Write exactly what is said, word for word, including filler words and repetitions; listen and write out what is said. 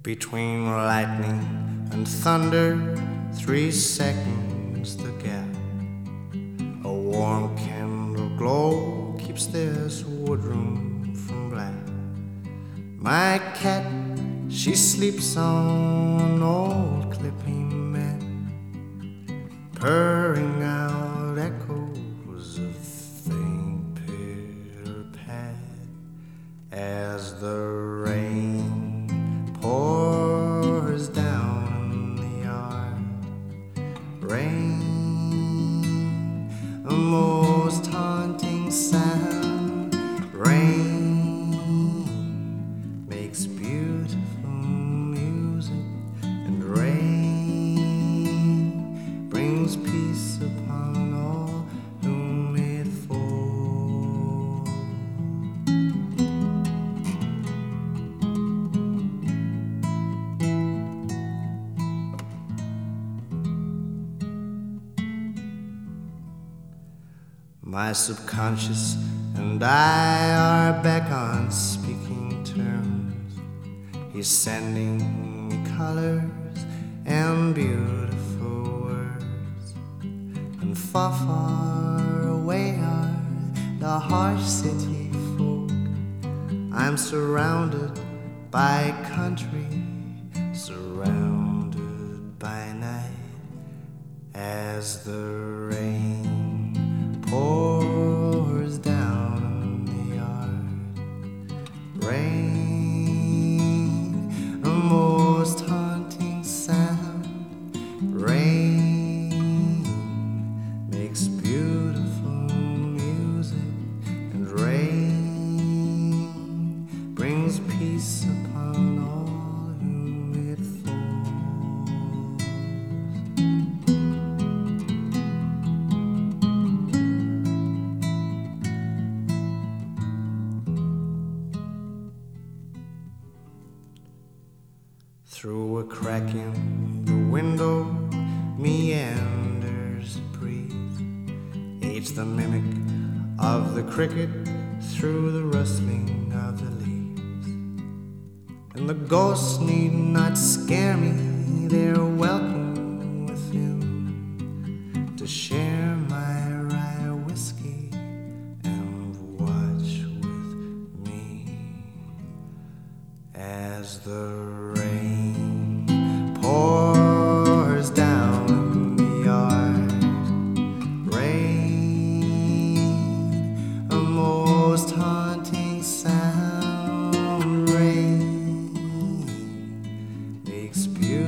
Between lightning and thunder, three seconds the gap. A warm candle glow keeps this woodroom from black. My cat, she sleeps on an old clipping mat, purring out echoes of faint pitter-pat as the rain pours down in the yard. Rain, the most haunting sound. Rain makes beautiful music, and rain brings peace upon all whom it falls. My subconscious and I are back on speaking terms. He's sending me colors and beautiful words, and far, far away are the harsh city folk. I'm surrounded by country, surrounded by night, as the rain pours down in the yard. Rain, the most haunting sound. Rain makes beautiful music, and rain brings peace upon all whom it falls. Through a crack in the window meanders a breeze, aids the mimic of the cricket through the rustling of the leaves. And the ghosts need not scare me, they're welcome within to share my rye whiskey and watch with me as the rain pours down in the yard. Rain, a most haunting sound. Rain makes beautiful